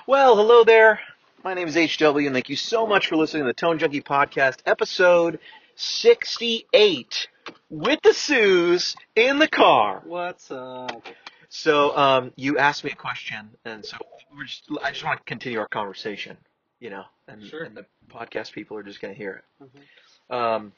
Well, hello there. My name is HW, and thank you so much for listening to the Tone Junkie Podcast, episode 68, with the Sues in the car. What's up? So, you asked me a question, and so I just want to continue our conversation, and, Sure. and the podcast people are just going to hear it. Mhm. Um,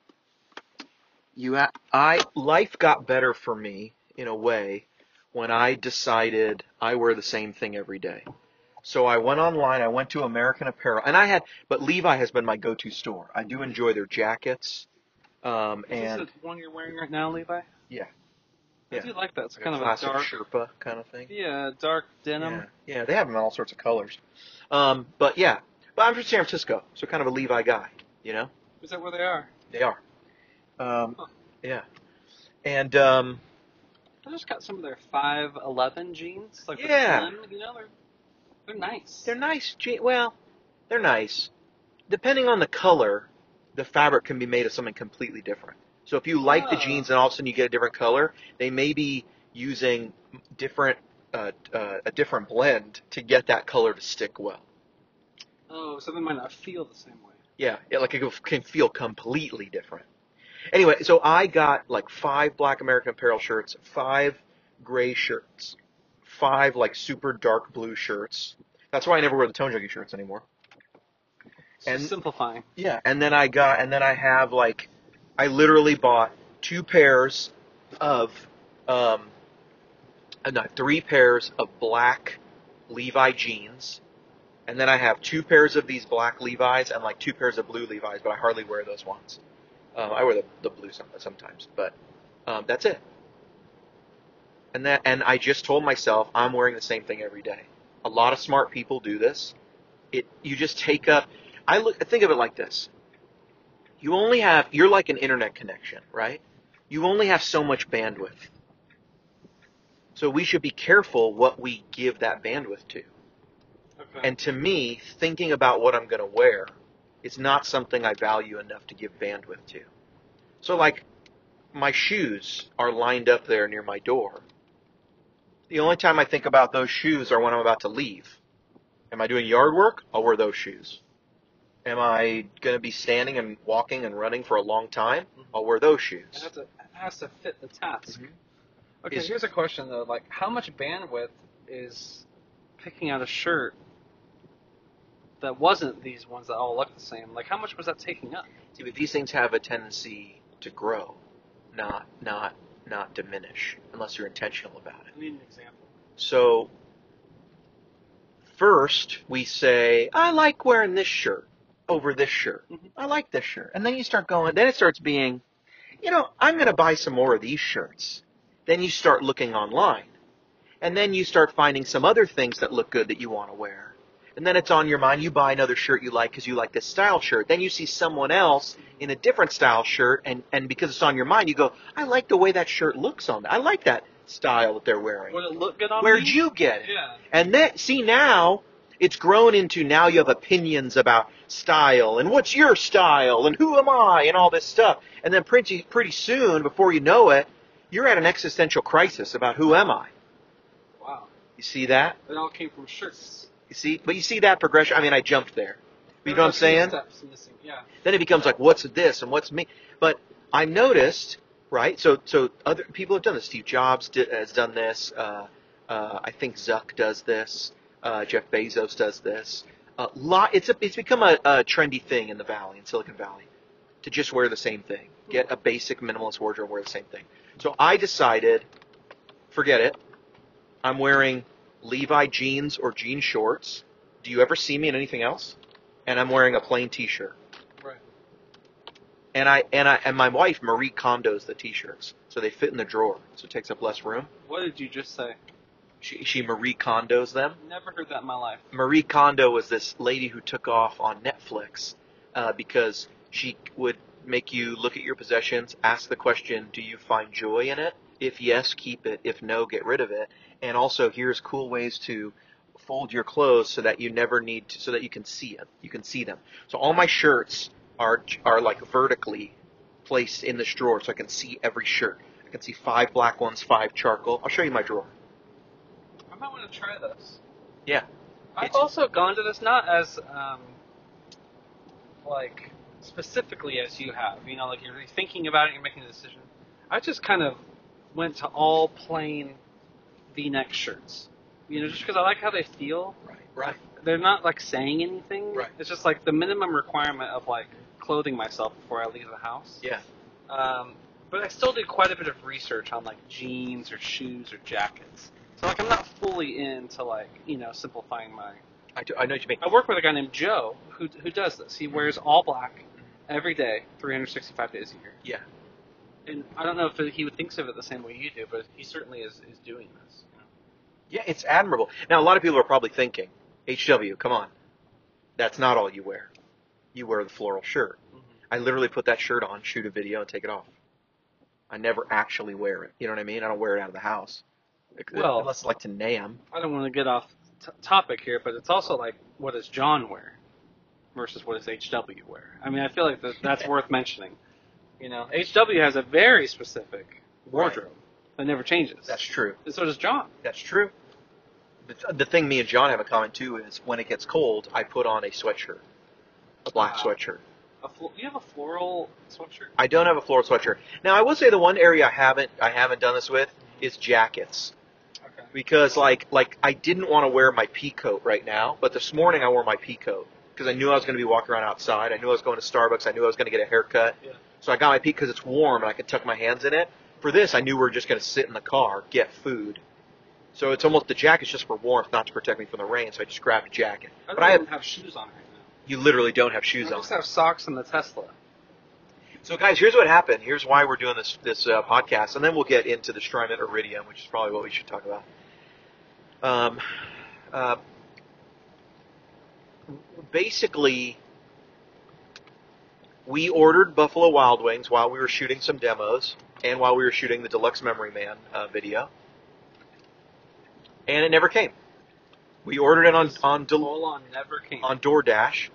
life got better for me in a way when I decided I wear the same thing every day. So I went online, I went to American Apparel, but Levi has been my go-to store. I do enjoy their jackets, Is and this the one you're wearing right now, Levi? yeah, I yeah, do like that. It's like kind a of a classic dark, Sherpa kind of thing. dark denim. Yeah, they have them in all sorts of colors. But I'm from San Francisco, so kind of a Levi guy, you know? Is that where they are? They are. Huh. Yeah. And, I just got some of their 511 jeans, like Yeah. the slim. They're nice. they're nice. Well, they're nice. Depending on the color, the fabric can be made of something completely different. So if you like the jeans and all of a sudden you get a different color, they may be using a different blend to get that color to stick well. Oh, so they might not feel the same way. Yeah, like it can feel completely different. Anyway, so I got like 5 black American Apparel shirts, 5 gray shirts, 5 like super dark blue shirts. That's why I never wear the Tone Junkie shirts anymore. It's just simplifying. Yeah, and then I have like, I literally bought 2 pairs of, no, 3 pairs of black Levi jeans, and then I have 2 pairs of these black Levi's and like 2 pairs of blue Levi's, but I hardly wear those ones. I wear the blue sometimes, but that's it. And I just told myself I'm wearing the same thing every day. A lot of smart people do this. You just take up. I think of it like this. You're like an internet connection, right? You only have so much bandwidth. So we should be careful what we give that bandwidth to. Okay. And to me, thinking about what I'm going to wear is not something I value enough to give bandwidth to. So like, my shoes are lined up there near my door. The only time I think about those shoes are when I'm about to leave. Am I doing yard work? I'll wear those shoes. Am I going to be standing and walking and running for a long time? I'll wear those shoes. It has to fit the task. Mhm. Okay, here's a question though. Like, how much bandwidth is picking out a shirt that wasn't these ones that all look the same? Like, how much was that taking up? See, but these things have a tendency to grow, not diminish, unless you're intentional about it. I need an example. So, first we say, I like wearing this shirt over this shirt. Mhm. I like this shirt. And then you start going, then it starts being, I'm going to buy some more of these shirts. Then you start looking online. And then you start finding some other things that look good that you want to wear. And then it's on your mind. You buy another shirt you like because you like this style shirt. Then you see someone else in a different style shirt, and because it's on your mind, you go, I like the way that shirt looks on them. I like that style that they're wearing. Would it look good on me? Where'd you get it? Yeah. And now it's grown into, now you have opinions about style and what's your style and who am I and all this stuff. And then pretty soon, before you know it, you're at an existential crisis about who am I. Wow. You see that? It all came from shirts. But you see that progression? I mean, I jumped there. But you know what I'm saying? Steps missing. Yeah. Then it becomes like, what's this and what's me? But I noticed, right? So other people have done this. Steve Jobs has done this. I think Zuck does this. Jeff Bezos does this. It's become a trendy thing in the Valley, in Silicon Valley, to just wear the same thing. Get a basic minimalist wardrobe, wear the same thing. So I decided, forget it. I'm wearing Levi jeans or jean shorts. Do you ever see me in anything else? And I'm wearing a plain T-shirt. Right. And my wife Marie Kondo's the T-shirts, so they fit in the drawer, so it takes up less room. What did you just say? She Marie Kondo's them. Never heard that in my life. Marie Kondo was this lady who took off on Netflix because she would make you look at your possessions, ask the question, do you find joy in it? If yes, keep it. If no, get rid of it. And also, here's cool ways to fold your clothes so that you never need to, so that you can see it. You can see them. So all my shirts are like vertically placed in this drawer, so I can see every shirt. I can see 5 black ones, 5 charcoal. I'll show you my drawer. I might want to try this. Yeah. I've also gone to this not as like specifically as you have. You know, like you're thinking about it, you're making a decision. I just kind of went to all plain V-neck shirts. You know, just because I like how they feel. Right. They're not like saying anything. Right. It's just like the minimum requirement of like clothing myself before I leave the house. Yeah. But I still did quite a bit of research on like jeans or shoes or jackets. So like I'm not fully into like, you know, simplifying my. I know what you mean. I work with a guy named Joe who does this. He wears all black every day, 365 days a year. Yeah. And I don't know if he thinks of it the same way you do, but he certainly is doing this. You know? Yeah, it's admirable. Now, a lot of people are probably thinking, HW, come on. That's not all you wear. You wear the floral shirt. Mm-hmm. I literally put that shirt on, shoot a video, and take it off. I never actually wear it. You know what I mean? I don't wear it out of the house. Well, unless like to NAM. I don't want to get off topic here, but it's also like, what does John wear versus what does HW wear? I mean, I feel like that's worth mentioning. You know, HW has a very specific wardrobe that never changes. That's true. And so does John. That's true. The thing me and John have in common, too, is when it gets cold, I put on a sweatshirt. A black sweatshirt. You have a floral sweatshirt? I don't have a floral sweatshirt. Now, I will say the one area I haven't done this with is jackets. Okay. Because, like I didn't want to wear my pea coat right now, but this morning I wore my pea coat because I knew I was going to be walking around outside. I knew I was going to Starbucks. I knew I was going to get a haircut. Yeah. So I got my pea because it's warm and I could tuck my hands in it. For this, I knew we were just going to sit in the car, get food. So it's almost the jacket's just for warmth, not to protect me from the rain. So I just grabbed a jacket. But I don't have shoes on right now. You literally don't have shoes I on. just have socks in the Tesla. So guys, here's what happened. Here's why we're doing this podcast, and then we'll get into the Strymon Iridium, which is probably what we should talk about. Basically, we ordered Buffalo Wild Wings while we were shooting some demos and while we were shooting the Deluxe Memory Man video, and it never came. We ordered it Never came. on DoorDash.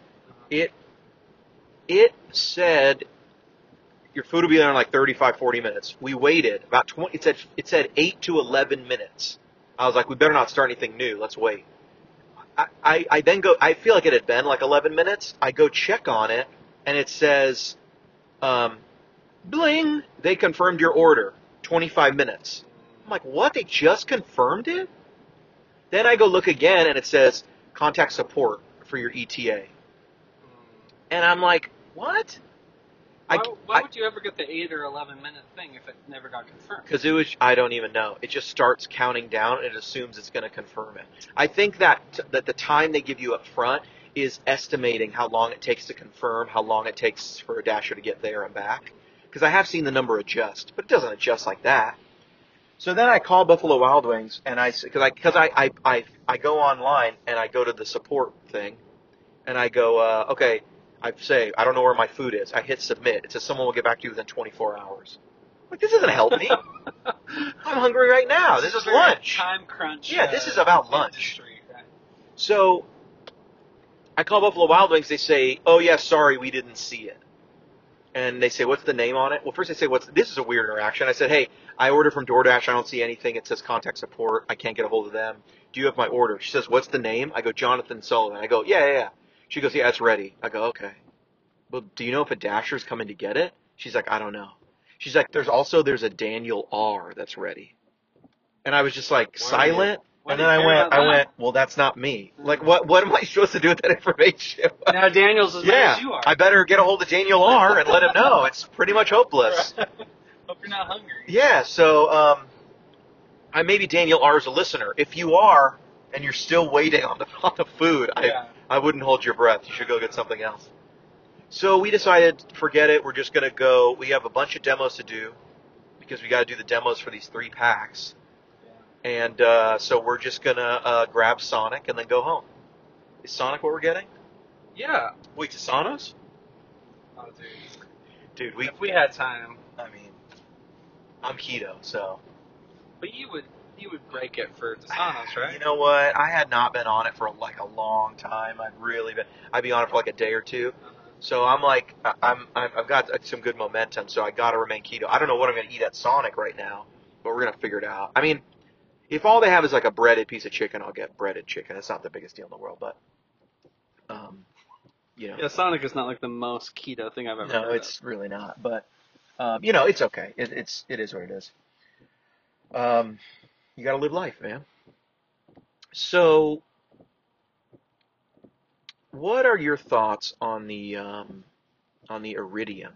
It said your food will be there in like 35, 40 minutes. We waited about 20. It said 8 to 11 minutes. I was like, we better not start anything new. Let's wait. I then go. I feel like it had been like 11 minutes. I go check on it, and it says, "Bling! They confirmed your order. 25 minutes." I'm like, what? They just confirmed it? Then I go look again, and it says, "Contact support for your ETA." And I'm like, what? Why would you ever get the 8 or 11 minute thing if it never got confirmed? Because I don't even know. It just starts counting down and it assumes it's going to confirm it. I think that the time they give you up front is estimating how long it takes to confirm, how long it takes for a dasher to get there and back. Because I have seen the number adjust, but it doesn't adjust like that. So then I call Buffalo Wild Wings and I go online and I go to the support thing and I go, okay. I say, I don't know where my food is. I hit submit. It says someone will get back to you within 24 hours. Like, this doesn't help me. I'm hungry right now. This is lunch. Time crunch. Yeah, this is about lunch. Industry, right? So I call Buffalo Wild Wings. They say, oh, yeah, sorry, we didn't see it. And they say, what's the name on it? Well, first they say, this is a weird interaction. I said, hey, I ordered from DoorDash. I don't see anything. It says contact support. I can't get a hold of them. Do you have my order? She says, what's the name? I go, Jonathan Sullivan. I go, yeah. She goes, yeah, it's ready. I go, okay. Well, do you know if a dasher's coming to get it? She's like, I don't know. She's like, there's a Daniel R. that's ready. And I was just like silent. And then I went, well, that's not me. Like, what am I supposed to do with that information? Now Daniel's as mad as you are. I better get a hold of Daniel R. and let him know. It's pretty much hopeless. Hope you're not hungry. Yeah, so maybe Daniel R. is a listener. If you are, and you're still waiting on the food, I wouldn't hold your breath. You should go get something else. So we decided, forget it. We're just going to go. We have a bunch of demos to do because we got to do the demos for these 3 packs. Yeah. And so we're just going to grab Sonic and then go home. Is Sonic what we're getting? Yeah. Wait, to Sonos? Oh, dude, if we had time. I mean, I'm keto, so. But you would break it for Sonos, right? You know what? I had not been on it for like a long time. I'd be on it for like a day or two. Uh-huh. So I'm like, I've got some good momentum, so I got to remain keto. I don't know what I'm going to eat at Sonic right now, but we're going to figure it out. I mean, If all they have is like a breaded piece of chicken, I'll get breaded chicken. It's not the biggest deal in the world, but um, Yeah, Sonic is not like the most keto thing I've ever no, heard it's really not. But it's okay. It is what it is. Um, you got to live life, man. So, what are your thoughts on the Iridium?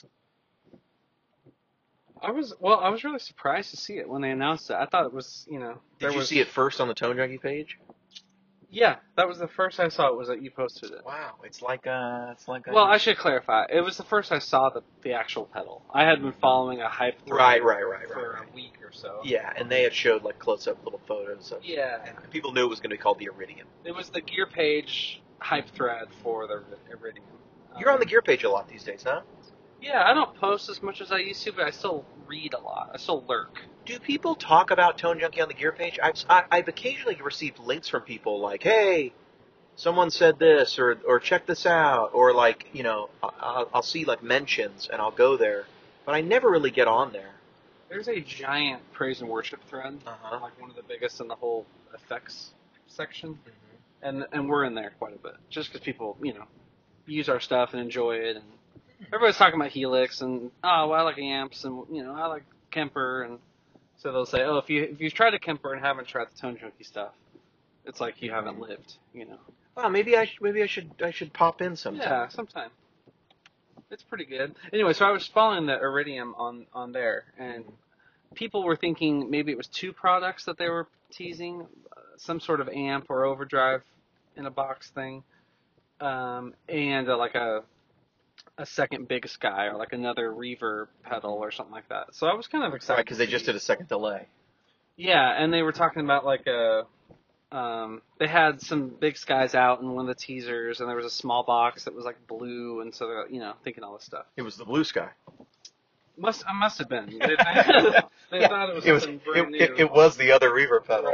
I was really surprised to see it when they announced it. I thought it was, Did you see it first on the Tone Junkie page? Yeah, that was the first I saw. It was that you posted it. Wow, it's like Well, I should clarify. It was the first I saw the actual pedal. I had been following a hype thread right. for a week or so. Yeah, and they had showed like close-up little photos of. Yeah. And people knew it was going to be called the Iridium. It was the Gear Page hype thread for the Iridium. You're on the Gear page a lot these days, huh? Yeah, I don't post as much as I used to, but I still read a lot. I still lurk. Do people talk about Tone Junkie on the Gear page? I've occasionally received links from people like, hey, someone said this, or check this out, or like, I'll see like mentions and I'll go there, but I never really get on there. There's a giant praise and worship thread, like one of the biggest in the whole effects section, and we're in there quite a bit, just because people, use our stuff and enjoy it, and everybody's talking about Helix, and well, I like amps, and I like Kemper, and so they'll say, oh, if you've tried a Kemper and haven't tried the Tone Junkie stuff, it's like you haven't lived, Well, maybe I should pop in sometime. Yeah, sometime. It's pretty good. Anyway, so I was following the Iridium on there, and people were thinking maybe it was two products that they were teasing, some sort of amp or overdrive in a box thing, and like a second Big Sky or like another reverb pedal or something like that. So I was kind of excited. Right, because they just did a second delay. Yeah, and they were talking about like they had some Big Skies out in one of the teasers, and there was a small box that was like blue, and so they're thinking all this stuff. It was the Blue Sky. Must have been. They thought it was something brand new. It was the other reverb pedal.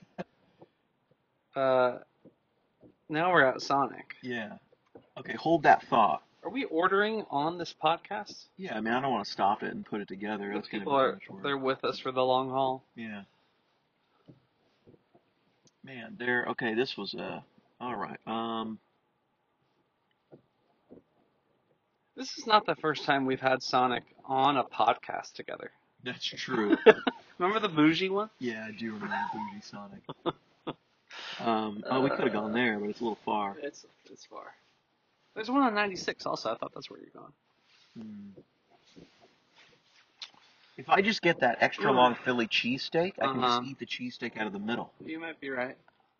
Right. Now we're at Sonic. Yeah. Okay, hold that thought. Are we ordering on this podcast? Yeah, I mean, I don't want to stop it and put it together. That's people are they're with us for the long haul. Yeah. Man, okay, this was all right. This is not the first time we've had Sonic on a podcast together. That's true. Remember the bougie one? Yeah, I do remember bougie Sonic. We could have gone there, but it's a little far. It's far. There's one on 96 also. I thought that's where you're going. If I just get that extra long Philly cheesesteak, I can just eat the cheesesteak out of the middle. You might be right.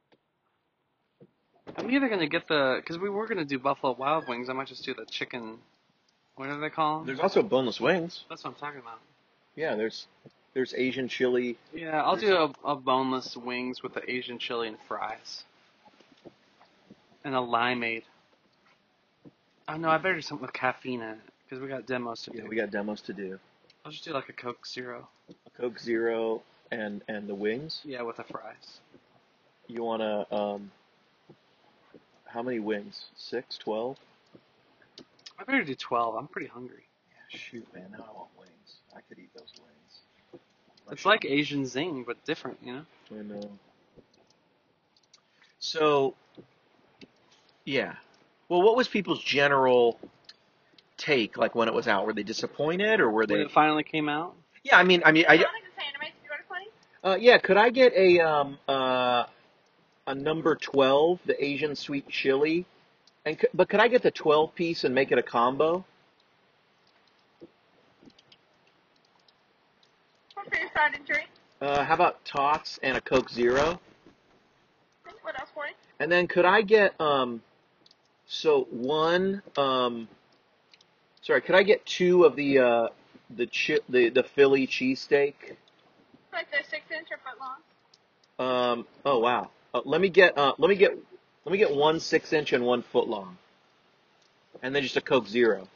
I'm either going to get because we were going to do Buffalo Wild Wings. I might just do the chicken, what do they call them? There's also boneless wings. That's what I'm talking about. Yeah, there's Asian chili. Yeah, I'll do a boneless wings with the Asian chili and fries. And a limeade. Oh, no, I better do something with caffeine in it, because we got demos to do. Yeah, we got demos to do. I'll just do like a Coke Zero. A Coke Zero and the wings? Yeah, with the fries. You want to, how many wings? 6, 12? I better do 12. I'm pretty hungry. Yeah, shoot, man, now I want wings. I could eat those wings. It's like Asian zing, but different, I know. So, yeah. Well, what was people's general take, like when it was out? Were they disappointed, or were they? When it finally came out? Yeah, I mean, yeah. Could I get a number 12, the Asian sweet chili, but could I get the 12 piece and make it a combo? What for your side and drink? How about tots and a Coke Zero? What else for you? And then could I get could I get 2 of the Philly cheesesteak? Like the 6-inch or foot long? Oh wow. Let me get 1 6-inch and 1 foot long, and then just a Coke Zero.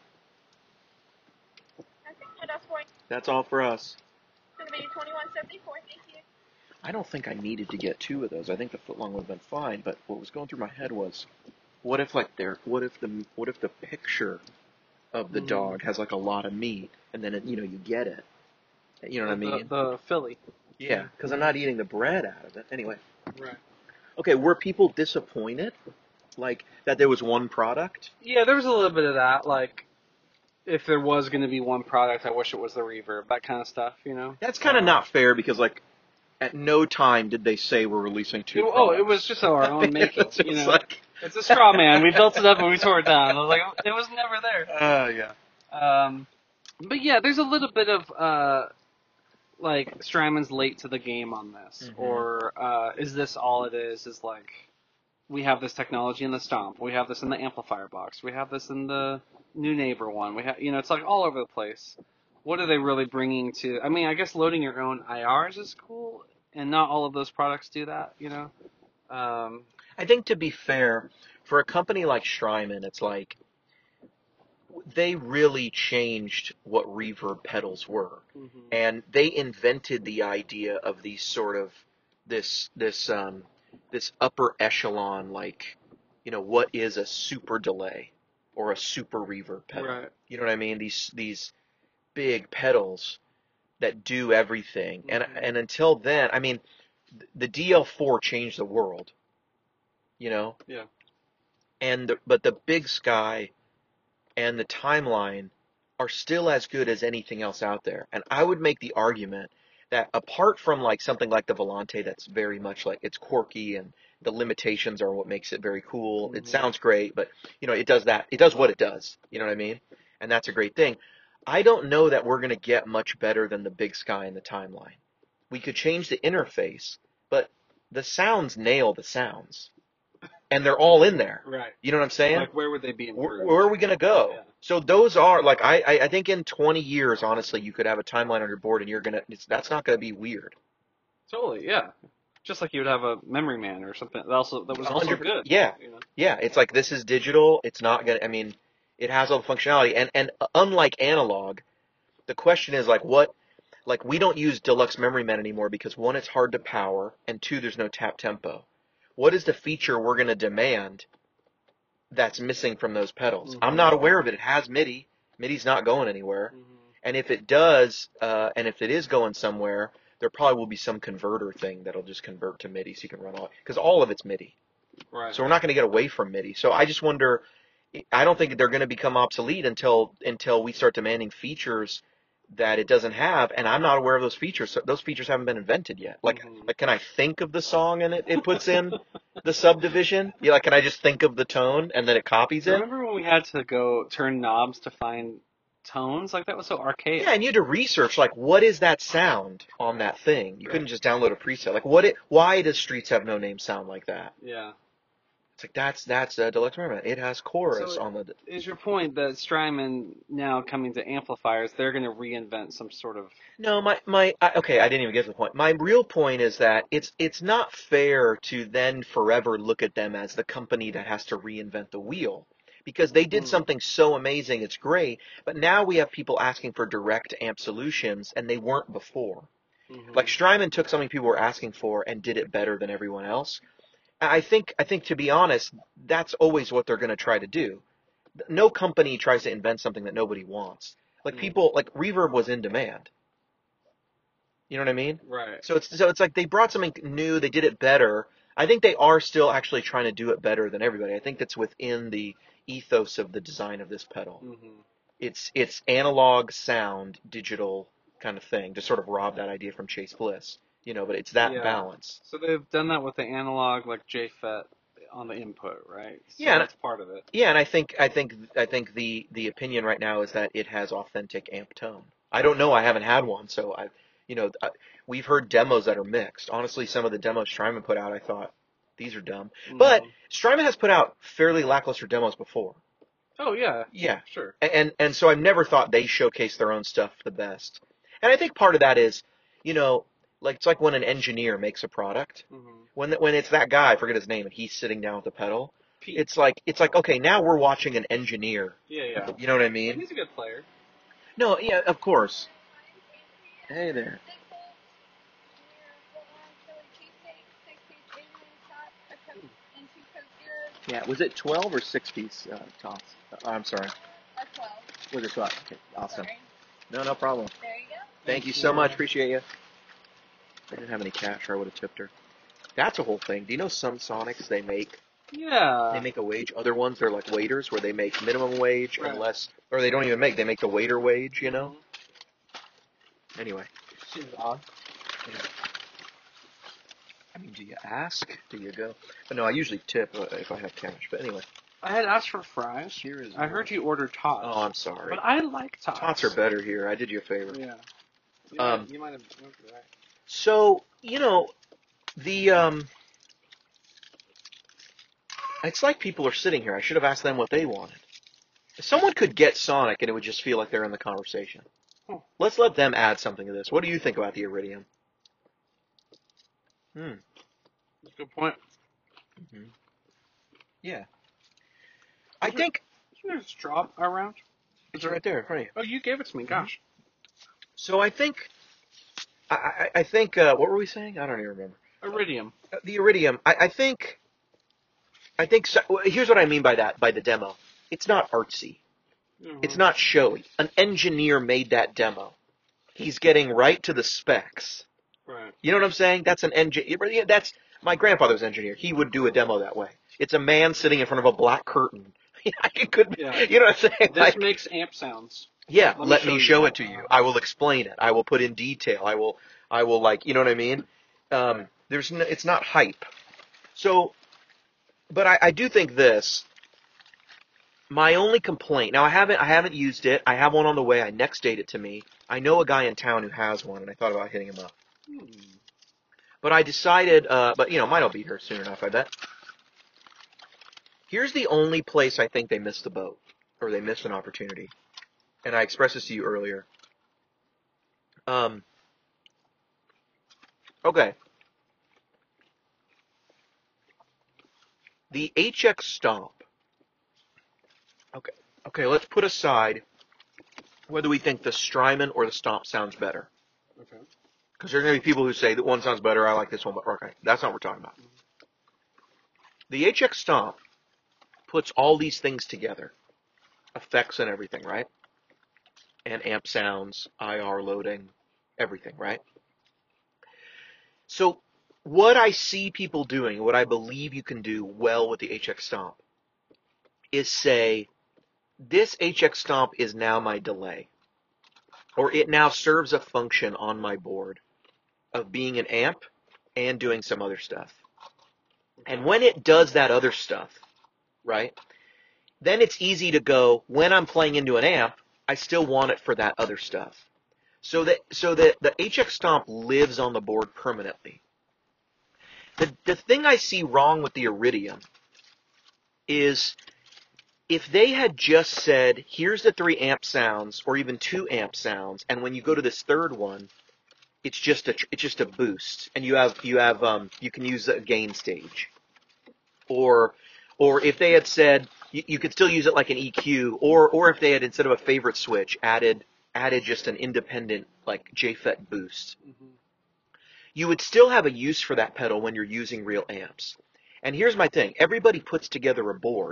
Okay. What else for you? That's all for us. It's gonna be $21.74. Thank you. I don't think I needed to get 2 of those. I think the foot long would have been fine. But what was going through my head was, what if the picture of the dog has like a lot of meat, and then you get it. You know what I mean? The Philly. Yeah, because I'm not eating the bread out of it. Anyway. Right. Okay, were people disappointed? Like, that there was one product? Yeah, there was a little bit of that. Like, if there was going to be one product, I wish it was the Reverb. That kind of stuff, you know? That's kind of not fair because, like, at no time did they say we're releasing two products. It was just our own making, It's just you know? like... It's a straw man. We built it up and we tore it down. I was like, it was never there. yeah. But yeah, there's a little bit of, like, Strymon's late to the game on this. Mhm. Or, is this all it is? Is like, we have this technology in the Stomp. We have this in the amplifier box. We have this in the new neighbor one. We have, you know, it's like all over the place. What are they really bringing to? I mean, I guess loading your own IRs is cool, and not all of those products do that. You know. I think to be fair, for a company like Strymon, it's like they really changed what reverb pedals were, and they invented the idea of these sort of this upper echelon, like, you know, what is a super delay or a super reverb pedal? Right. You know what I mean? These big pedals that do everything, and until then, I mean, the DL4 changed the world. You know? Yeah. But the Big Sky and the Timeline are still as good as anything else out there. And I would make the argument that apart from like something like the Volante that's very much like it's quirky and the limitations are what makes it very cool. It sounds great, but you know, it does what it does. You know what I mean? And that's a great thing. I don't know that we're going to get much better than the Big Sky and the Timeline. We could change the interface, but the sounds nail the sounds. And they're all in there. Right. You know what I'm saying? Like, where would they be improved? Where are we going to go? Yeah. So those are, like, I think in 20 years, honestly, you could have a Timeline on your board and that's not going to be weird. Totally, yeah. Just like you would have a Memory Man or something that was also 100%. good. Yeah. You know? Yeah, it's like this is digital. It's not going to, I mean, it has all the functionality. And unlike analog, the question is, like, we don't use Deluxe Memory Man anymore because, one, it's hard to power, and two, there's no tap tempo. What is the feature we're going to demand that's missing from those pedals? I'm not aware of it. It has MIDI. MIDI's not going anywhere. And if it does, and if it is going somewhere, there probably will be some converter thing that'll just convert to MIDI so you can run all, because all of it's MIDI. Right. So we're not going to get away from MIDI. So I just wonder, I don't think they're going to become obsolete until we start demanding features that it doesn't have, and I'm not aware of those features. So those features haven't been invented yet. Like can I think of the song and it puts in the subdivision? Yeah, like, can I just think of the tone and then it copies it? Remember when we had to go turn knobs to find tones? Like, that was so archaic. Yeah, and you had to research, like, what is that sound on that thing? You couldn't just download a preset. Like, why does Streets Have No Name sound like that? Yeah. It's like, that's a Deluxe Memory Man. It has chorus on the... Is your point that Strymon now coming to amplifiers, they're going to reinvent some sort of... No, okay, I didn't even get to the point. My real point is that it's not fair to then forever look at them as the company that has to reinvent the wheel. Because they did something so amazing, it's great, but now we have people asking for direct amp solutions, and they weren't before. Like, Strymon took something people were asking for and did it better than everyone else. I think to be honest, that's always what they're going to try to do. No company tries to invent something that nobody wants. Like, people, like, reverb was in demand. You know what I mean? Right. So it's like they brought something new, they did it better. I think they are still actually trying to do it better than everybody. I think that's within the ethos of the design of this pedal. It's analog sound, digital kind of thing, to sort of rob that idea from Chase Bliss. You know, but it's that balance. So they've done that with the analog, like JFET on the input, right? So yeah, that's part of it. Yeah, and I think the opinion right now is that it has authentic amp tone. I don't know. I haven't had one, so we've heard demos that are mixed. Honestly, some of the demos Strymon put out, I thought these are dumb. But Strymon has put out fairly lackluster demos before. Oh yeah. Yeah, sure. And so I've never thought they showcase their own stuff the best. And I think part of that is, you know, like, it's like when an engineer makes a product. When it's that guy, I forget his name, and he's sitting down with the pedal. Pete. It's like okay, now we're watching an engineer. Yeah. You know what I mean? He's a good player. No, yeah, of course. Hey there. Yeah, was it 12 or 6-piece toss? I'm sorry. 12. Was it 12? Okay, awesome. Sorry. No problem. There you go. Thank you so much. Appreciate you. I didn't have any cash, or I would have tipped her. That's a whole thing. Do you know some Sonics they make Yeah. a wage? Other ones they're like waiters where they make minimum wage Right. and less, or they don't even make. They make the waiter wage. You know. Anyway, Seems odd. I mean, do you ask? Do you go? But no, I usually tip if I have cash. But anyway, I had asked for fries. here is. I heard you order tots. Oh, I'm sorry. But I like tots. Tots are better here. I did you a favor. Yeah. You might have went for that. So the it's like people are sitting here. I should have asked them what they wanted. If someone could get Sonic and it would just feel like they're in the conversation. Let's let them add something to this. What do you think about the Iridium? That's a good point. Mm-hmm. Yeah. I think Isn't there a straw around? it's right there in front of you. Oh, you gave it to me. Gosh. So I think what were we saying? I don't even remember. Iridium. The Iridium. I think so, here's what I mean by that, by the demo. It's not artsy. Mm-hmm. It's not showy. An engineer made that demo. He's getting right to the specs. Right. You know what I'm saying? That's an engineer. That's my grandfather's engineer. He would do a demo that way. It's a man sitting in front of a black curtain. It could be, Yeah. You know what I'm saying? This makes amp sounds. Yeah, let me me show show you. it to you. I will explain it. I will put in detail. I will like, you know what I mean? It's not hype. So, but I do think this. My only complaint. Now I haven't used it. I have one on the way. I next date it to me. I know a guy in town who has one, and I thought about hitting him up. But I decided. But mine will be here soon enough. I bet. Here's the only place I think they missed the boat, or they missed an opportunity. And I expressed this to you earlier. Okay. The HX Stomp. Okay, let's put aside whether we think the Strymon or the Stomp sounds better. Okay. Because there are going to be people who say that one sounds better, I like this one, but okay, that's not what we're talking about. The HX Stomp puts all these things together. Effects and everything, right? And amp sounds, IR loading, everything, right? So what I see people doing, what I believe you can do well with the HX Stomp, is say, this HX Stomp is now my delay. Or it now serves a function on my board of being an amp and doing some other stuff. And when it does that other stuff, right, then it's easy to go, when I'm playing into an amp, I still want it for that other stuff. So that the HX Stomp lives on the board permanently. The thing I see wrong with the Iridium is if they had just said, here's the 3 amp sounds, or even 2 amp sounds, and when you go to this third one, it's just a boost, and you can use a gain stage, or if they had said you could still use it like an EQ, or if they had, instead of a favorite switch, added just an independent like JFET boost, you would still have a use for that pedal when you're using real amps. And here's my thing: everybody puts together a board.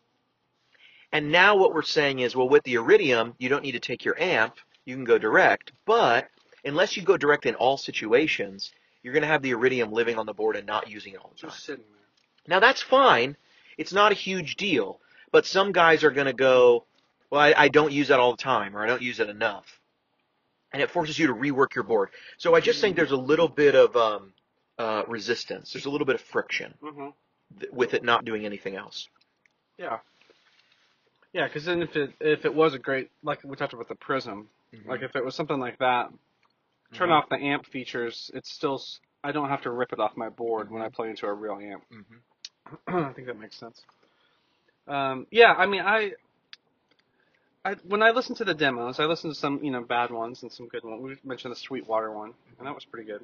And now what we're saying is, well, with the Iridium, you don't need to take your amp. You can go direct. But unless you go direct in all situations, you're going to have the Iridium living on the board and not using it all the time. Just sitting there. Now, that's fine. It's not a huge deal. But some guys are going to go, well, I don't use that all the time, or I don't use it enough. And it forces you to rework your board. So I just think there's a little bit of resistance. There's a little bit of friction with it not doing anything else. Yeah. Yeah, because then if it was a great, like we talked about the Prism, like if it was something like that, turn off the amp features, it's still, I don't have to rip it off my board when I play into a real amp. I think that makes sense. Yeah, I mean, I when I listen to the demos, I listen to some bad ones and some good ones. We mentioned the Sweetwater one, and that was pretty good.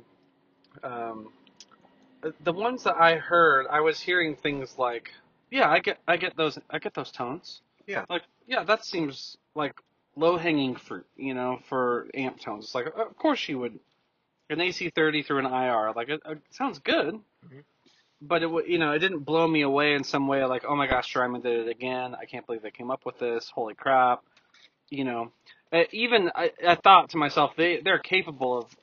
The ones that I heard, I was hearing things like, yeah, I get those tones. Yeah. Like, yeah, that seems like low-hanging fruit, for amp tones. It's like, of course you would, an AC30 through an IR, like, it sounds good, but it didn't blow me away in some way, like, oh my gosh, Strymon did it again, I can't believe they came up with this, holy crap, even, I thought to myself, they're capable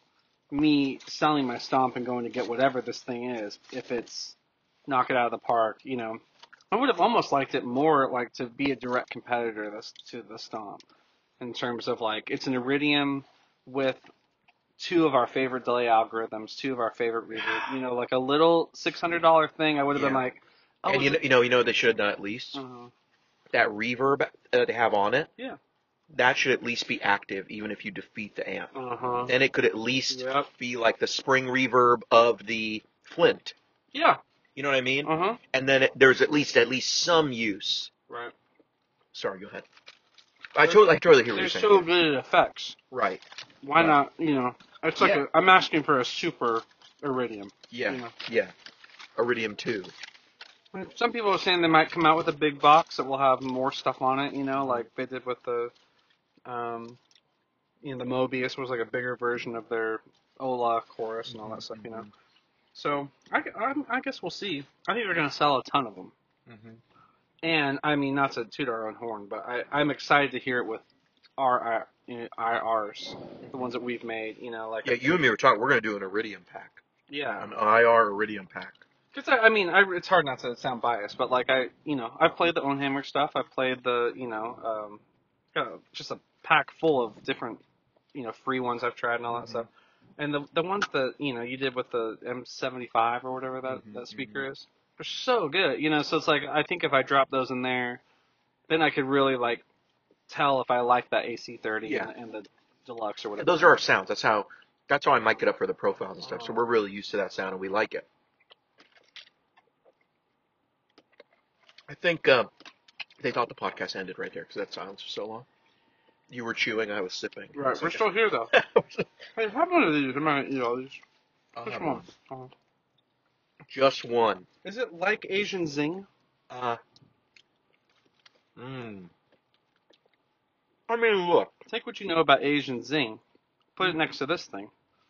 me selling my Stomp and going to get whatever this thing is, if it's knock it out of the park, you know. I would have almost liked it more like to be a direct competitor to the Stomp in terms of like it's an Iridium with two of our favorite delay algorithms, two of our favorite reverb, you know, like a little $600 thing. I would have been Yeah. like, oh, And you know what they should have done at least? That reverb that they have on it, yeah, that should at least be active even if you defeat the amp. Then it could at least Yep. be like the spring reverb of the Flint. yeah, You know what I mean? uh-huh, And then there's at least some use. right. Sorry, go ahead. I totally hear what you're They're saying. so good at effects. Right. Why Right. not? You know, it's like Yeah. I'm asking for a super Iridium. Yeah. You know. Yeah. Iridium 2. Some people are saying they might come out with a big box that will have more stuff on it. You know, like they did with the, you know, the Mobius was like a bigger version of their Ola chorus and all that stuff. You know. So I guess we'll see. I think they're gonna sell a ton of them. Mm-hmm. And I mean, not to toot our own horn, but I'm excited to hear it with our IRs, the ones that we've made. You know, like Yeah, you and me were talking. We're going to do an Iridium pack. yeah. An IR Iridium pack. Cause it's hard not to sound biased, but like I've played the Ownhammer stuff. I've played the, just a pack full of different, free ones I've tried and all that stuff. And the ones that, you did with the M75 or whatever that speaker is, they're so good, so it's like, I think if I drop those in there, then I could really like tell if I like that AC30 Yeah. and the Deluxe or whatever. Those are our sounds. That's how I mic it up for the profiles and stuff. So we're really used to that sound and we like it. I think they thought the podcast ended right there because that silence was so long. You were chewing, I was sipping. Right, we're still here though. Hey, have one of these. I'm gonna eat all these. I'll Just have one. one. Just one. Is it like Asian Zing? I mean, look. Take what you know about Asian Zing, put it next to this thing.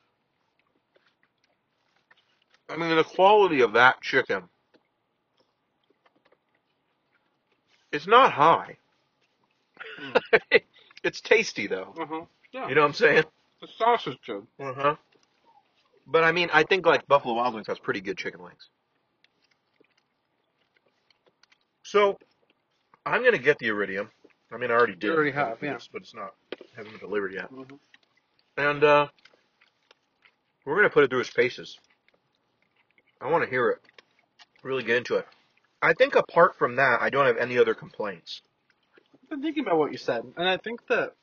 I mean, the quality of that chicken, it's not high. It's tasty, though. Yeah. You know what I'm saying? The sauce is good. But, I mean, I think, like, Buffalo Wild Wings has pretty good chicken wings. So, I'm going to get the Iridium. I mean, I already did. You already have, yeah. But it's not, hasn't been delivered yet. Mm-hmm. And, we're going to put it through its paces. I want to hear it. Really get into it. I think apart from that, I don't have any other complaints. I've been thinking about what you said, and I think that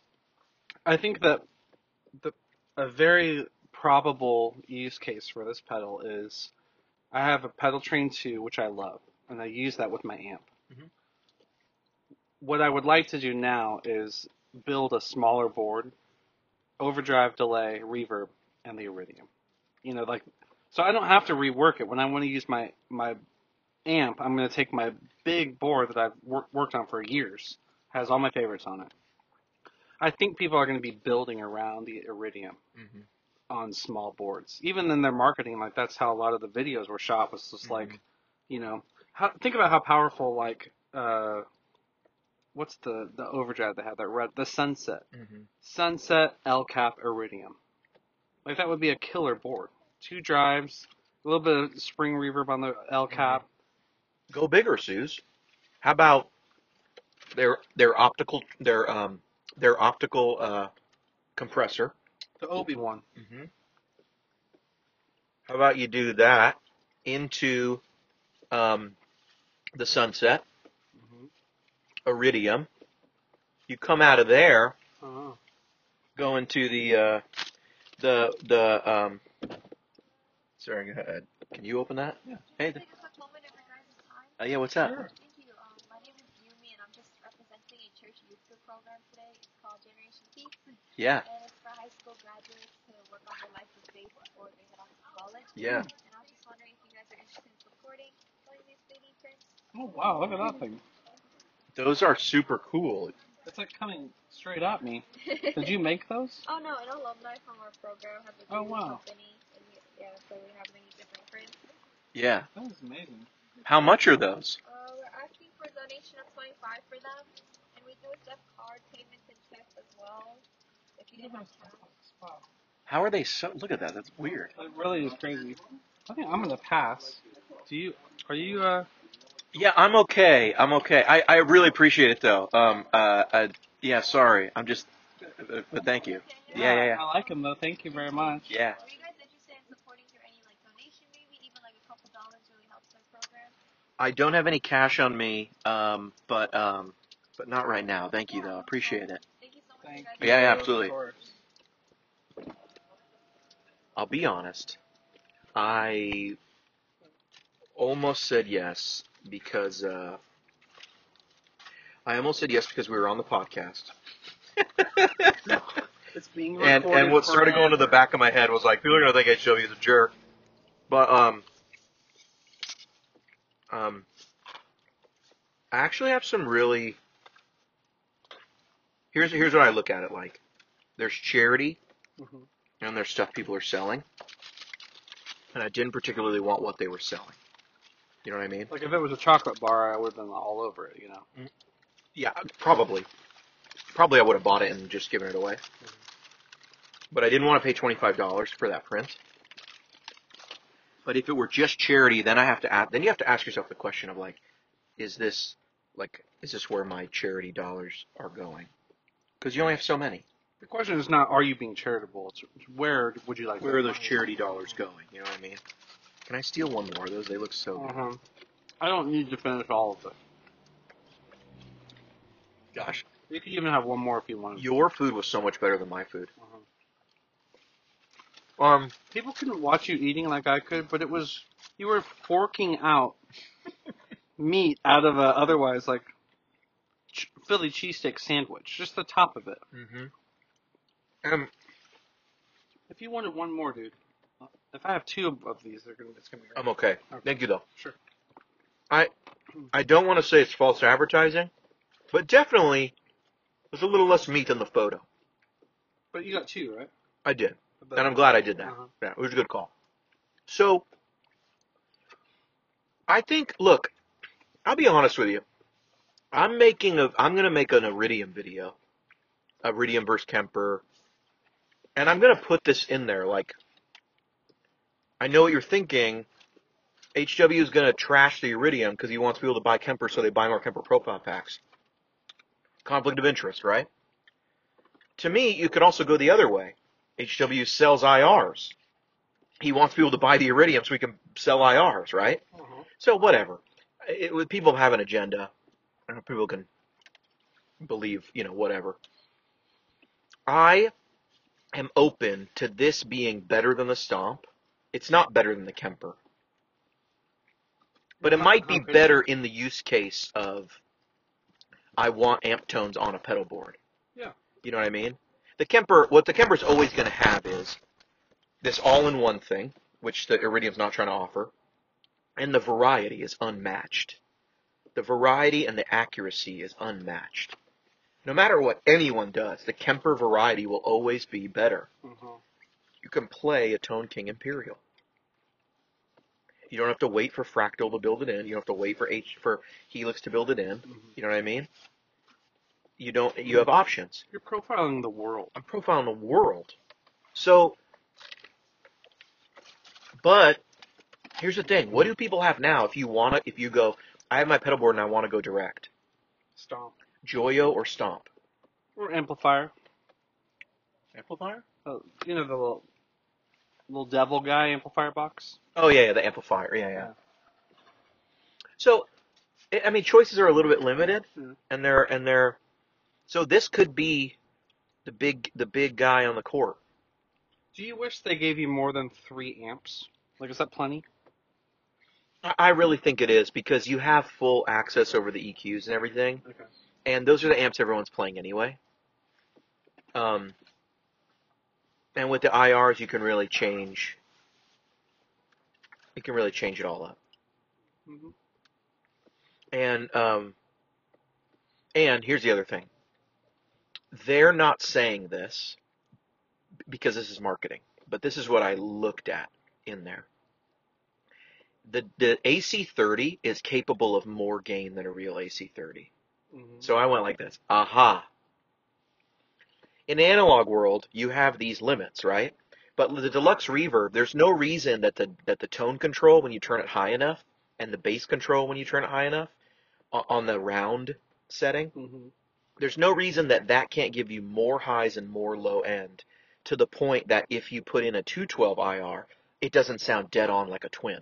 a very probable use case for this pedal is I have a Pedal Train 2, which I love, and I use that with my amp. Mhm. What I would like to do now is build a smaller board, overdrive, delay, reverb, and the Iridium. So I don't have to rework it. When I want to use my amp, I'm going to take my big board that I've worked on for years, has all my favorites on it. I think people are going to be building around the Iridium on small boards. Even in their marketing, like that's how a lot of the videos were shot. Was just like, think about how powerful like what's the overdrive they have that the Sunset, Sunset El Cap Iridium. Like that would be a killer board. 2 drives, a little bit of spring reverb on the El Cap. Go bigger, Suze. How about their optical compressor? The Obi one. How about you do that into the Sunset Iridium? You come out of there, go into the sorry, go ahead. Can you open that? Yeah. Hey. Take a quick moment in regards to time. Yeah. What's that? Sure. Thank you. My name is Yumi, and I'm just representing a church youth group program today. It's called Generation Peace. Yeah. And it's for high school graduates to work on their life of faith before they head off to college. Yeah. And I was just wondering if you guys are interested in supporting joining these dating terms. Oh wow, look at that thing. Those are super cool. It's like coming straight at me. Did you make those? Oh no, an alumni from our program have a Oh, wow. company. And so we have many different prints. Yeah. That is amazing. How much are those? We're asking for a donation of $25 for them, and we do accept card payments and checks as well. If you didn't have cash. Wow. How are they so? Look at that. That's weird. It really is crazy. I think I'm gonna pass. Are you, Yeah, I'm okay. I'm okay. I really appreciate it though. Yeah, sorry. I'm just, but thank you. Yeah. I like him though. Thank you very much. Yeah. Were you guys interested in supporting through any like donation, maybe even like a couple dollars really helps our program? I don't have any cash on me, but not right now. Thank you though. Appreciate it. Thank you so much, Thank you guys. you. Yeah, absolutely. Of course. I'll be honest. I almost said yes because we were on the podcast. It's being And recorded what started going to the forever. back of my head was like, people are gonna think HW is a jerk. But I actually have some really. Here's what I look at it like. There's charity, Mhm. and there's stuff people are selling, and I didn't particularly want what they were selling. You know what I mean? Like if it was a chocolate bar, I would have been all over it. You know. Yeah, probably. Probably I would have bought it and just given it away. But I didn't want to pay $25 for that print. But if it were just charity, then then you have to ask yourself the question of like, is this where my charity dollars are going? Because you only have so many. The question is not, are you being charitable? It's where would you like? Where are those charity dollars going? You know what I mean? Can I steal one more of those? They look so good. Uh-huh. I don't need to finish all of it. Gosh, You could even have one more if you wanted. your food was so much better than my food. People couldn't watch you eating like I could, but you were forking out meat out of a otherwise like Philly cheesesteak sandwich, just the top of it. Mm-hmm. If you wanted one more, dude, if I have two of these, it's gonna be great. I'm okay. Okay. Thank you though. Sure. I don't want to say it's false advertising, but definitely there's a little less meat in the photo. But you got two, right? I did. And I'm glad I did that. Uh-huh. Yeah, it was a good call. So, I think, look, I'll be honest with you. I'm going to make an Iridium video. Iridium versus Kemper. And I'm going to put this in there. Like, I know what you're thinking. HW is going to trash the Iridium because he wants people to buy Kemper so they buy more Kemper profile packs. Conflict of interest, right? To me, you could also go the other way. HW sells IRs. He wants people to buy the Iridium so we can sell IRs, right? Uh-huh. So whatever. People have an agenda. People can believe, whatever. I am open to this being better than the Stomp. It's not better than the Kemper. But it might be better in the use case of I want amp tones on a pedal board. Yeah. You know what I mean? What the Kemper's always going to have is this all-in-one thing, which the Iridium's not trying to offer, and the variety is unmatched. The variety and the accuracy is unmatched. No matter what anyone does, the Kemper variety will always be better. Uh-huh. You can play a Tone King Imperial. You don't have to wait for Fractal to build it in. You don't have to wait for Helix to build it in. Mm-hmm. You know what I mean? You have options. You're profiling the world. I'm profiling the world. So, but here's the thing. What do people have now if you go, I have my pedal board and I want to go direct? Stomp. Joyo or Stomp? Or amplifier. Amplifier? The little devil guy amplifier box. Oh, yeah, the amplifier. Yeah. So, I mean, choices are a little bit limited, and they're so this could be the big guy on the court. Do you wish they gave you more than 3 amps? Like, is that plenty? I really think it is because you have full access over the EQs and everything, Okay. and those are the amps everyone's playing anyway. And with the IRs, you can really change. You can really change it all up. Mm-hmm. And here's the other thing. They're not saying this because this is marketing, but this is what I looked at in there. The AC30 is capable of more gain than a real AC30. Mm-hmm. So I went like this. Aha. In the analog world, you have these limits, right? But the deluxe reverb, there's no reason that the tone control when you turn it high enough and the bass control when you turn it high enough on the round setting, Mm-hmm. there's no reason that can't give you more highs and more low end to the point that if you put in a 212 IR, it doesn't sound dead on like a twin.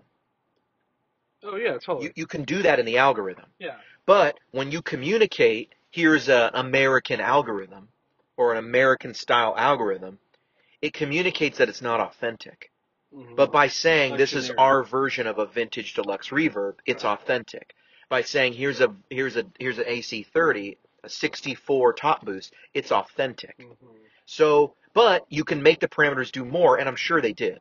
Oh yeah, totally. You can do that in the algorithm. Yeah. But when you communicate, here's an American algorithm or an American style algorithm, it communicates that it's not authentic. Mm-hmm. But by saying Like this is generic. our version of a vintage deluxe reverb, it's Right. authentic. By saying here's an AC30, a 64 top boost, it's authentic. Mm-hmm. So, but you can make the parameters do more, and I'm sure they did.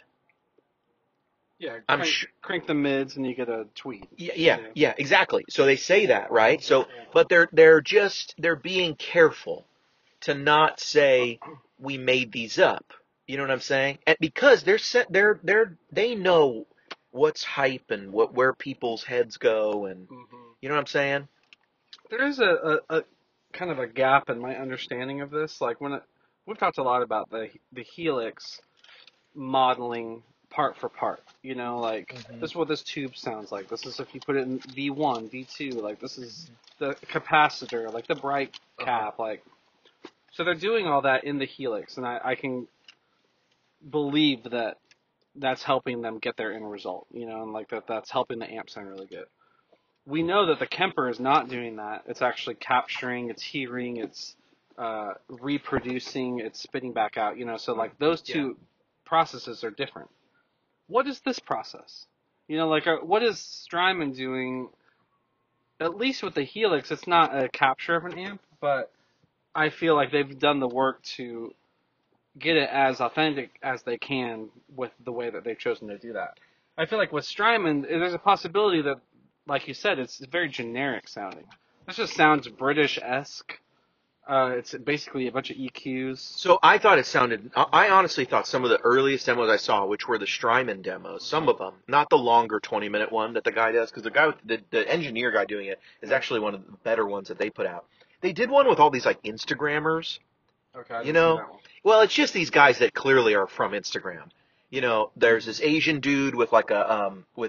Yeah, I'm crank, sure. crank the mids and you get a tweet. Yeah, exactly. So they say that, right? So, Yeah. but they're being careful to not say we made these up. You know what I'm saying? And because they know what's hype and where people's heads go, and Mm-hmm. you know what I'm saying? There is a kind of a gap in my understanding of this. Like we've talked a lot about the Helix modeling part for part. You know, like Mhm. this is what this tube sounds like. This is if you put it in V1, V2. Like this is the capacitor, like the bright cap. Like so they're doing all that in the Helix, and I can believe that that's helping them get their end result. You know, and like that's helping the amp sound really good. We know that the Kemper is not doing that. It's actually capturing, it's hearing, it's reproducing, it's spitting back out. You know, so like those two processes are different. What is this process? You know, like what is Strymon doing? At least with the Helix, it's not a capture of an amp, but I feel like they've done the work to get it as authentic as they can with the way that they've chosen to do that. I feel like with Strymon, there's a possibility that, like you said, it's very generic sounding. This just sounds British-esque. It's basically a bunch of EQs. So I thought it sounded. I honestly thought some of the earliest demos I saw, which were the Strymon demos, some of them, not the longer 20-minute one that the guy does, because the guy the engineer guy doing it is actually one of the better ones that they put out. They did one with all these like Instagrammers. Okay, I You didn't see know, that one. well, it's just these guys that clearly are from Instagram. You know, there's this Asian dude with like a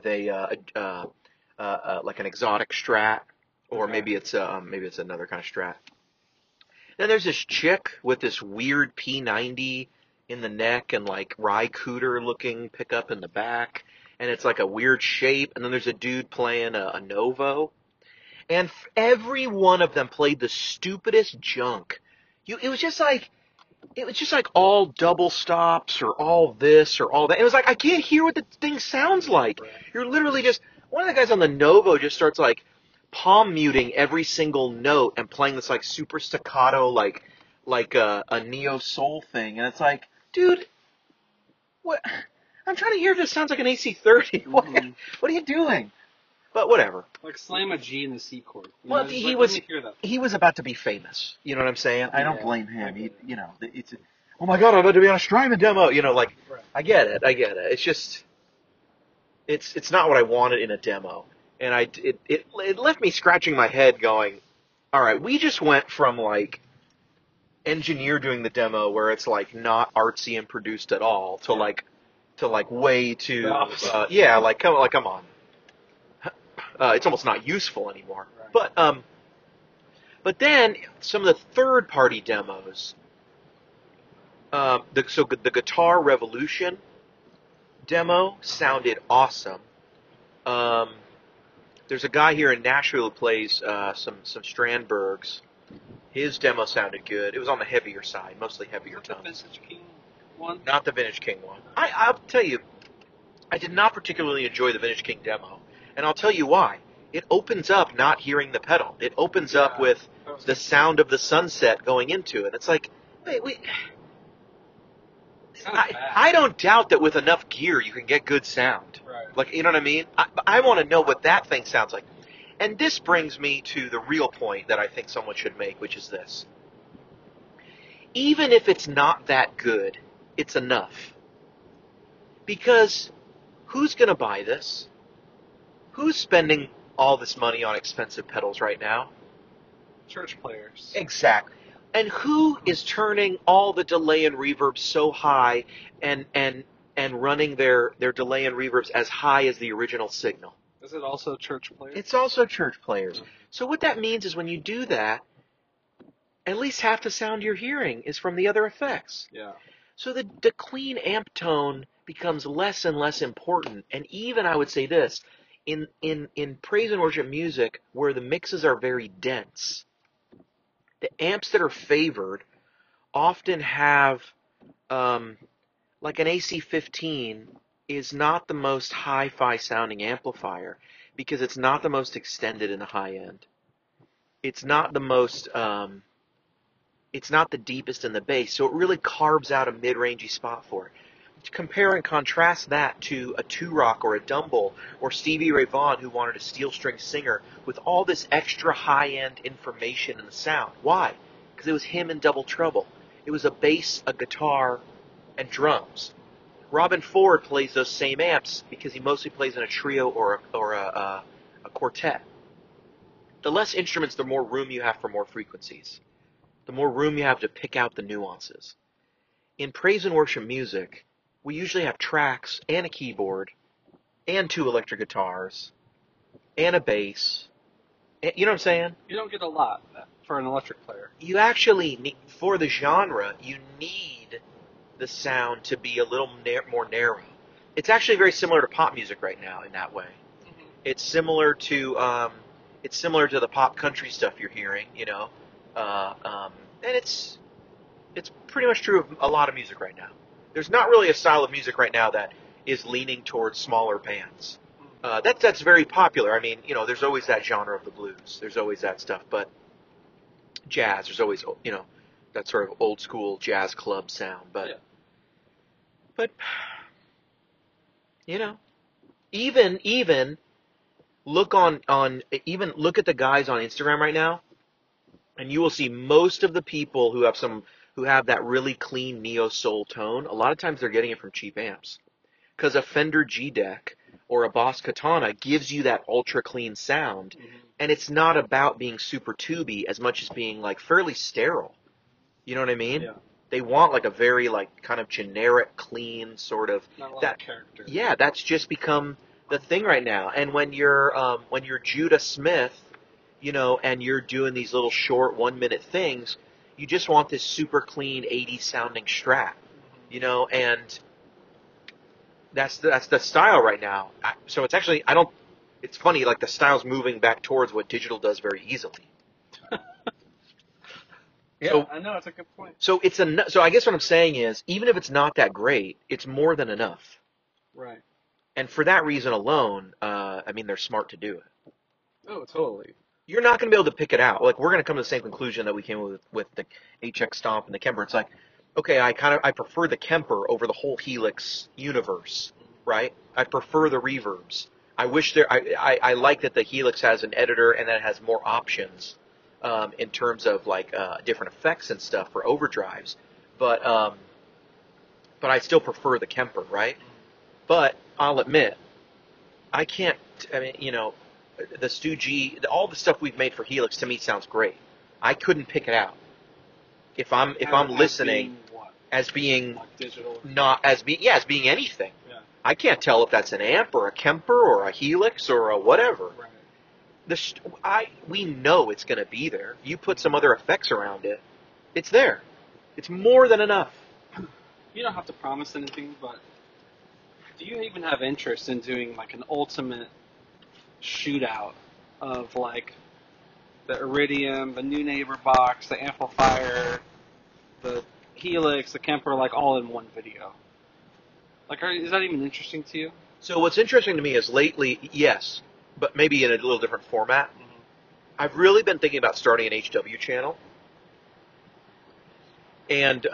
like an exotic Strat, or Okay. maybe it's another kind of Strat. Then there's this chick with this weird P90 in the neck and like Ry Cooter looking pickup in the back, and it's like a weird shape. And then there's a dude playing a Novo, and every one of them played the stupidest junk. It was just like all double stops or all this or all that. It was like I can't hear what the thing sounds like. You're literally just one of the guys on the Novo just starts like palm muting every single note and playing this like super staccato like a neo soul thing, and it's like, dude, what? I'm trying to hear if this sounds like an AC30. Mhm. What are you doing? But whatever. Like slam a G in the C chord. You Well, know, just he like, was let me hear that. he was about to be famous. You know what I'm saying? I don't Yeah. blame him. It's oh my god, I'm about to be on a Strymon demo. You know, like Right. I get it. It's just it's not what I wanted in a demo, and it left me scratching my head, going, all right, we just went from like engineer doing the demo where it's like not artsy and produced at all to like way too The opposite. come on. It's almost not useful anymore. Right. But then some of the third-party demos, the Guitar Revolution demo sounded awesome. There's a guy here in Nashville who plays some Strandbergs. His demo sounded good. It was on the heavier side, mostly heavier Is that the tones. Vintage King one? Not the Vintage King one. I'll tell you, I did not particularly enjoy the Vintage King demo, and I'll tell you why. It opens up not hearing the pedal. It opens up with the sound of the sunset going into it. It's like, wait. I don't doubt that with enough gear you can get good sound. Right. Like, you know what I mean? I want to know what that thing sounds like. And this brings me to the real point that I think someone should make, which is this. Even if it's not that good, it's enough. Because who's going to buy this? Who's spending all this money on expensive pedals right now? Church players. Exactly. And who is turning all the delay and reverb so high and running their delay and reverbs as high as the original signal? Is it also church players? It's also church players. So what that means is when you do that, at least half the sound you're hearing is from the other effects. Yeah. So the clean amp tone becomes less and less important. And even, I would say this, in praise and worship music, where the mixes are very dense, the amps that are favored often have, like an AC-15 is not the most hi-fi sounding amplifier because it's not the most extended in the high end. It's not the most, it's not the deepest in the bass, so it really carves out a mid-rangey spot for it. Compare and contrast that to a Two-Rock or a Dumble or Stevie Ray Vaughan, who wanted a steel string singer with all this extra high-end information in the sound. Why? Because it was him and Double Trouble. It was a bass, a guitar, and drums. Robin Ford plays those same amps because he mostly plays in a trio or a quartet. The less instruments, the more room you have for more frequencies. The more room you have to pick out the nuances. In praise and worship music, we usually have tracks and a keyboard and 2 electric guitars and a bass. You know what I'm saying? You don't get a lot for an electric player. You actually need, for the genre, you need the sound to be a little more narrow. It's actually very similar to pop music right now in that way. Mm-hmm. It's similar to the pop country stuff you're hearing, you know, and it's pretty much true of a lot of music right now. There's not really a style of music right now that is leaning towards smaller bands. That's very popular. I mean, you know, there's always that genre of the blues. There's always that stuff, but jazz, there's always, you know, that sort of old school jazz club sound. But you know, even look look at the guys on Instagram right now, and you will see most of the people who have that really clean neo soul tone. A lot of times they're getting it from cheap amps, because a Fender G-Deck or a Boss Katana gives you that ultra clean sound, and it's not about being super tubey as much as being like fairly sterile. You know what I mean? Yeah. They want like a very like kind of generic, clean sort of Not a lot that of character. Yeah, that's just become the thing right now. And when you're Judah Smith, you know, and you're doing these little short 1-minute things, you just want this super clean 80s sounding Strat, you know, and that's the style right now. So it's actually it's funny, like the style's moving back towards what digital does very easily. Yeah, So, I know, it's a good point. so so I guess what I'm saying is, even if it's not that great, it's more than enough. Right. And for that reason alone, I mean, they're smart to do it. Oh, totally. You're not going to be able to pick it out. Like, we're going to come to the same conclusion that we came with the HX Stomp and the Kemper. It's like, okay, I prefer the Kemper over the whole Helix universe, right? I prefer the reverbs. I wish I like that the Helix has an editor and that it has more options in terms of like different effects and stuff for overdrives, but I still prefer the Kemper, right? But I'll admit, I can't. I mean, you know, the Stu G, all the stuff we've made for Helix to me sounds great. I couldn't pick it out if I'm listening as being like digital. not as being anything. Yeah. I can't tell if that's an amp or a Kemper or a Helix or a whatever. Right. We know it's going to be there. You put some other effects around it, it's there. It's more than enough. You don't have to promise anything, but do you even have interest in doing like an ultimate shootout of like the Iridium, the New Neighbor box, the amplifier, the Helix, the Kemper, like all in one video? Like, is that even interesting to you? So what's interesting to me is lately, yes, but maybe in a little different format. Mm-hmm. I've really been thinking about starting an HW channel. And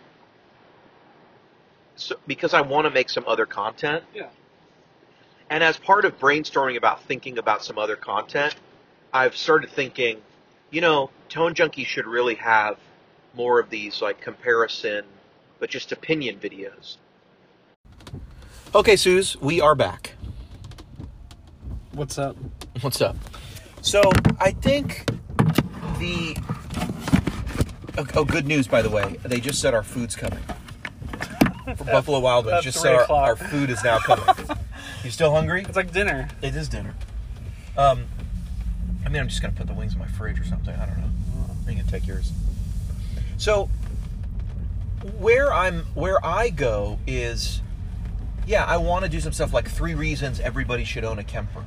so, because I want to make some other content. Yeah. And as part of brainstorming about thinking about some other content, I've started thinking, you know, Tone Junkie should really have more of these like comparison, but just opinion videos. Okay, Suze, we are back. What's up? What's up? So I think Oh, good news, by the way. They just said our food's coming. For Buffalo Wild Wings, At just 3 said o'clock. our food is now coming. You still hungry? It's like dinner. It is dinner. I mean, I'm just going to put the wings in my fridge or something. I don't know. You can take yours. So, where I go is, yeah, I want to do some stuff like 3 reasons everybody should own a Kemper.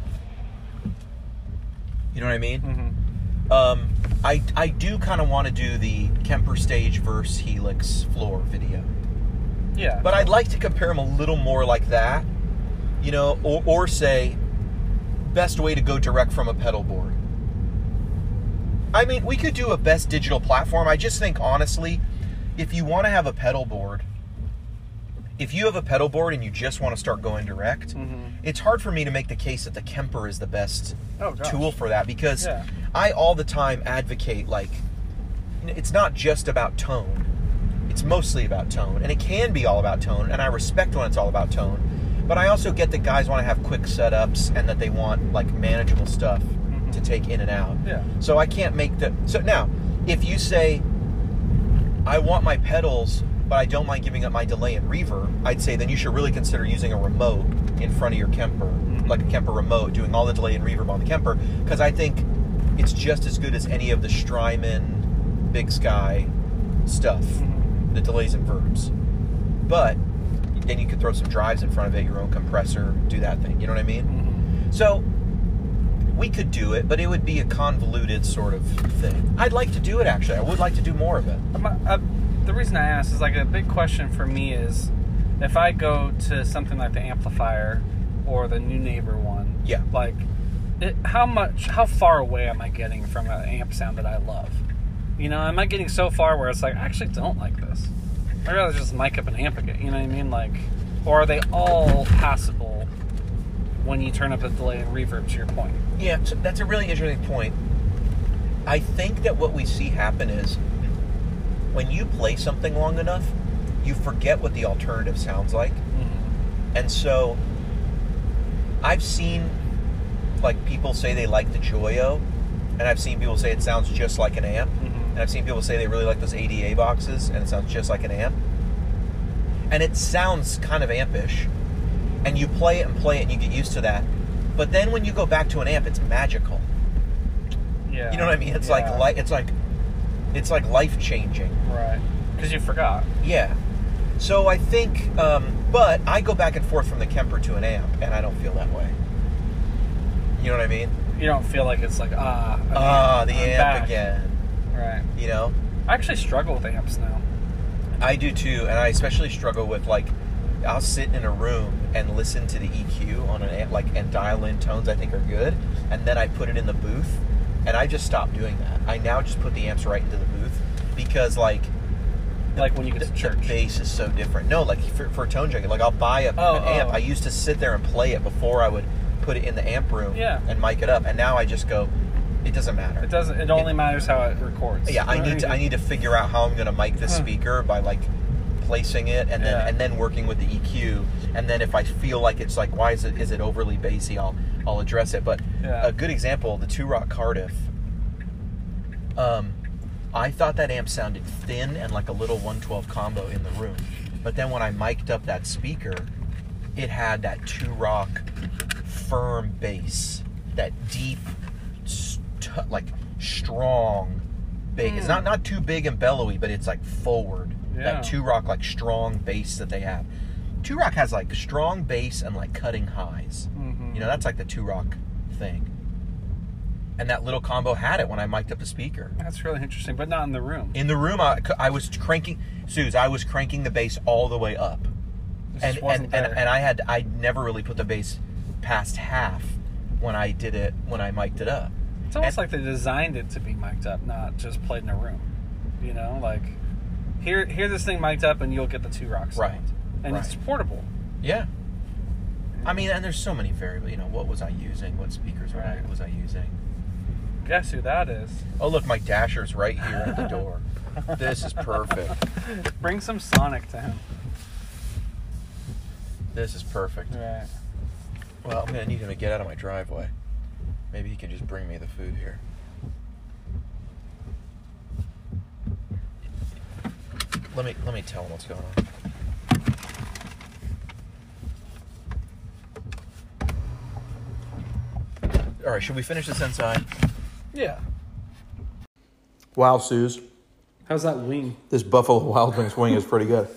You know what I mean? Mm-hmm. I do kind of want to do the Kemper Stage versus Helix floor video. Yeah. But I'd like to compare them a little more like that, you know, or say, best way to go direct from a pedal board. I mean, we could do a best digital platform. I just think, honestly, if you want to have a pedal board, if you have a pedal board and you just want to start going direct, it's hard for me to make the case that the Kemper is the best tool for that, because I all the time advocate, like, it's not just about tone. It's mostly about tone, and it can be all about tone, and I respect when it's all about tone, but I also get that guys want to have quick setups and that they want, like, manageable stuff to take in and out. Yeah. So I can't make the... So now, if you say, I want my pedals, but I don't mind giving up my delay and reverb, I'd say then you should really consider using a remote in front of your Kemper, like a Kemper remote, doing all the delay and reverb on the Kemper, because I think it's just as good as any of the Strymon, Big Sky stuff, the delays and verbs. But then you could throw some drives in front of it, your own compressor, do that thing, you know what I mean? So we could do it, but it would be a convoluted sort of thing. I'd like to do it, actually. I would like to do more of it. The reason I ask is, like, a big question for me is, if I go to something like the Amplifier or the New Neighbor one, like, how far away am I getting from an amp sound that I love? You know, am I getting so far where it's like, I actually don't like this? I'd rather just mic up an amp again, you know what I mean? Like, or are they all passable when you turn up the delay and reverb, to your point? Yeah, so that's a really interesting point. I think that what we see happen is, when you play something long enough, you forget what the alternative sounds like. And so, I've seen, like, people say they like the Joyo, and I've seen people say it sounds just like an amp, and I've seen people say they really like those ADA boxes, and it sounds just like an amp. And it sounds kind of ampish, and you play it and you get used to that. But then when you go back to an amp, it's magical. Yeah. You know what I mean? It's like life changing. Right. Because you forgot. Yeah. So I think, but I go back and forth from the Kemper to an amp, and I don't feel that way. You know what I mean? You don't feel like it's like, the amp back again. Right. You know? I actually struggle with amps now. I do too, and I especially struggle with, like, I'll sit in a room and listen to the EQ on an amp, like, and dial in tones I think are good, and then I put it in the booth, and I just stopped doing that. I now just put the amps right into the booth, because, like when you get to church. The bass is so different. No, like, for tone checking, like, I'll buy an amp. I used to sit there and play it before I would put it in the amp room and mic it up, and now I just go, it doesn't matter. It only matters how it records. Yeah, I need to figure out how I'm going to mic this speaker by, like, placing it and then working with the EQ, and then if I feel like it's like, why is it overly bassy, I'll address it. But a good example, the Two Rock Cardiff. I thought that amp sounded thin and like a little 112 combo in the room, but then when I mic'd up that speaker, it had that Two Rock firm bass, that deep, like, strong bass. It's not too big and bellowy, but it's like forward. That Two Rock, like, strong bass that they have. Two Rock has, like, strong bass and, like, cutting highs. You know, that's like the Two Rock thing. And that little combo had it when I mic'd up the speaker. That's really interesting, but not in the room. In the room, I was cranking, Suze, I was cranking the bass all the way up. And I never really put the bass past half when I mic'd it up. It's almost like they designed it to be mic'd up, not just played in a room. You know, like, hear this thing mic'd up and you'll get the Two Rock sound. Right. And it's portable. Yeah. I mean, and there's so many variables. You know, what was I using? What speakers was I using? Guess who that is? Oh, look, my Dasher's right here at the door. This is perfect. Bring some Sonic to him. This is perfect. Right. Well, I'm going to need him to get out of my driveway. Maybe he can just bring me the food here. let me tell them what's going on. All right, should we finish this inside? Yeah. Wow, Suze. How's that wing? This Buffalo Wild Wings wing is pretty good.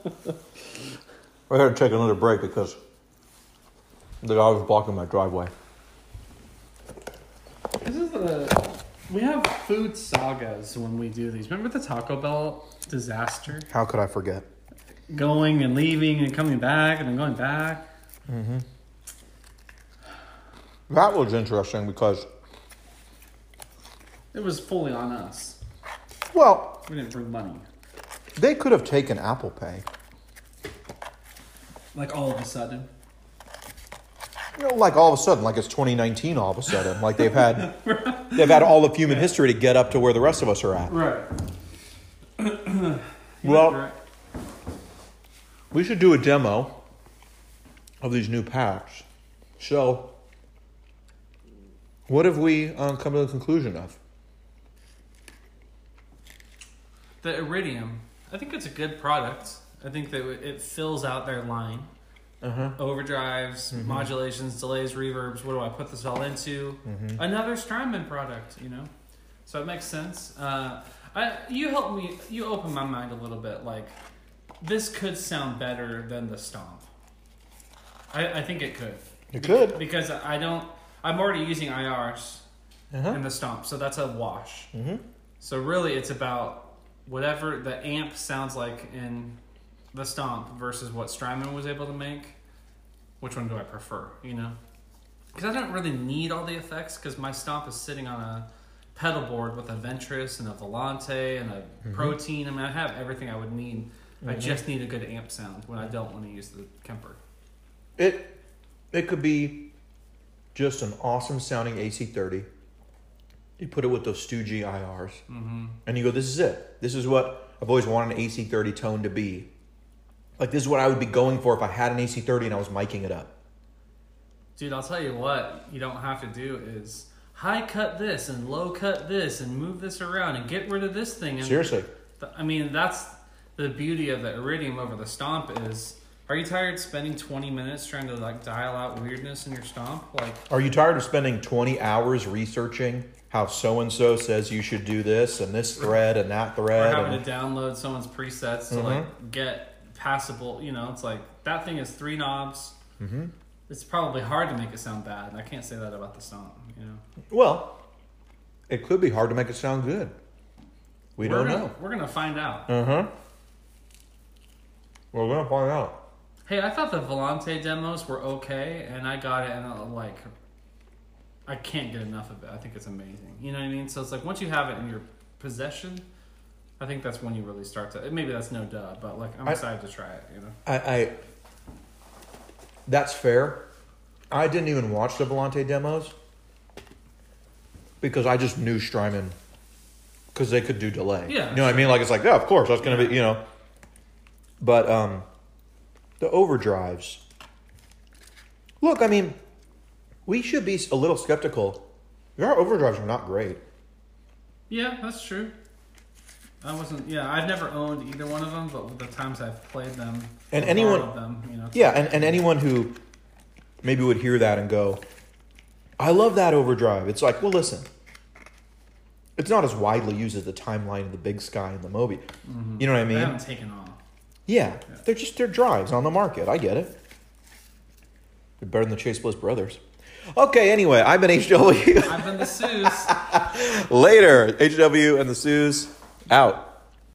I had to take another break because the guy was blocking my driveway. This is we have food sagas when we do these. Remember the Taco Bell disaster? How could I forget? Going and leaving and coming back and then going back. Mm-hmm. That was interesting because, It was fully on us. well, We didn't bring money. they could have taken Apple Pay. Like all of a sudden. You know, like all of a sudden, like it's 2019 all of a sudden. Like they've had all of human history to get up to where the rest of us are at. Right. Well, we should do a demo of these new packs. So, what have we come to the conclusion of? The Iridium. I think it's a good product. I think that it fills out their line. Overdrives, modulations, delays, reverbs. What do I put this all into? Another Strymon product, you know. So it makes sense. You helped me. You opened my mind a little bit. Like this could sound better than the Stomp. I think it could. It could. Because I'm already using IRs in the Stomp, so that's a wash. So really, it's about whatever the amp sounds like in the Stomp versus what Strymon was able to make. Which one do I prefer, you know? Because I don't really need all the effects because my Stomp is sitting on a pedal board with a Ventris and a Volante and a Protein. I mean, I have everything I would need. I just need a good amp sound when I don't want to use the Kemper. It could be just an awesome sounding AC30. You put it with those Stoogie IRs, and you go, "This is it. This is what I've always wanted an AC30 tone to be." Like, this is what I would be going for if I had an AC30 and I was miking it up. Dude, I'll tell you what you don't have to do is high cut this and low cut this and move this around and get rid of this thing. And Seriously. I mean, that's the beauty of the Iridium over the Stomp is, are you tired spending 20 minutes trying to like dial out weirdness in your Stomp? Like, Are you tired of spending 20 hours researching how so-and-so says you should do this and this thread and that or thread? having to download someone's presets to like get passable, you know, it's like that thing is 3 knobs. It's probably hard to make it sound bad, and I can't say that about the Stomp, you know. Well, it could be hard to make it sound good. We're don't know. We're gonna find out. We're gonna find out. Hey, I thought the Volante demos were okay, and I got it, and like, I can't get enough of it. I think it's amazing. You know what I mean? So it's like once you have it in your possession, I think that's when you really start to. Maybe that's no duh, but like I'm excited to try it. You know, That's fair. I didn't even watch the Volante demos because I just knew Strymon because they could do delay. Yeah, you know what I mean? Like it's like, yeah, of course that's gonna be, you know. But the overdrives. Look, I mean, we should be a little skeptical. Our overdrives are not great. yeah, that's true. I've never owned either one of them, but the times I've played them, And or anyone- borrowed them, you know, Yeah, and anyone who maybe would hear that and go, I love that overdrive. It's like, well, listen, it's not as widely used as the Timeline and the Big Sky and the Moby. You know what I they mean? haven't taken off. Yeah, they're drives on the market. I get it. They're better than the Chase Bliss brothers. Okay, anyway, I've been HW. I've been the Suze. Later, HW and the Suze out.